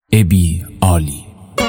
ابی عالی.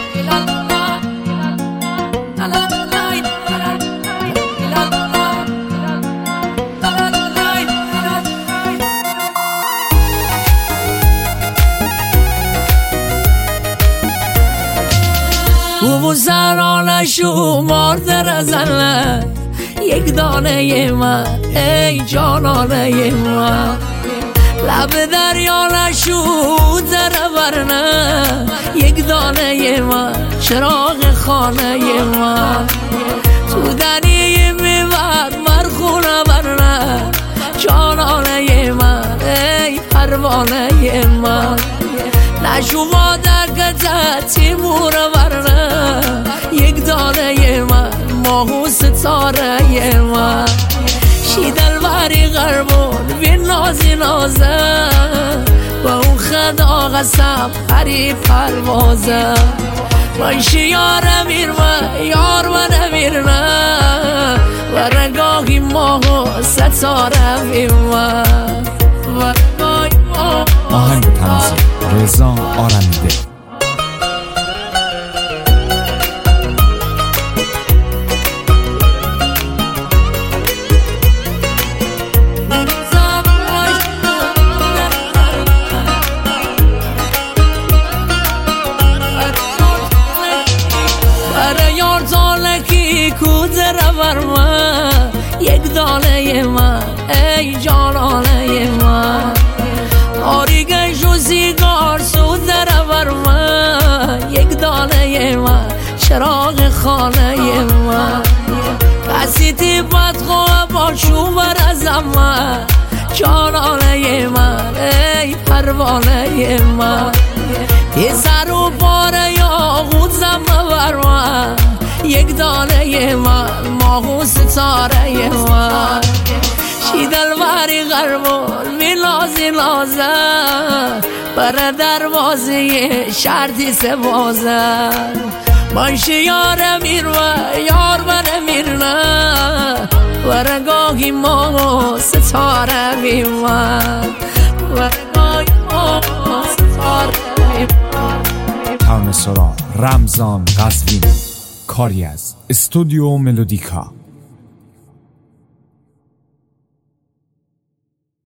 او سران شمار در زنه یک دانه من ای جانانه من، لب دریا نشود در ورنه یک دانه من چراغ خانه من، تو دنی میبر مرخونه ورنه جانانه من ای پروانه من، نشوماده که تیمور ورنه یک دانه من ماهو ستاره من، شیدلوری غربون بی نازی نازه با اون خدا قسم هری پروازه، باشی یار میرمه یار من میرمه و رنگاهی ماهو ستاره میرمه. آهنگ تنظیم رضا آرمیده. یک دانه من ای جانانه من، آریگه جو سیگار سود در من یک دانه من چراغ خانه من، کسی تیبت خواه با شوبر از من جانانه من ای پروانه من، تی سر و پاره یا غود زمه من یک دانه من ماهو ستاره من، شیدلوری غربون می نازی نازه بر دروازه شرطی سبازه، باشی یار میرمه یار من میرمه و رنگاهی ماهو ستاره میمن و رنگاهی ماهو ستاره میمن. ترانه‌سرا رمضان قزوینی، کاری از استودیو ملودیکا.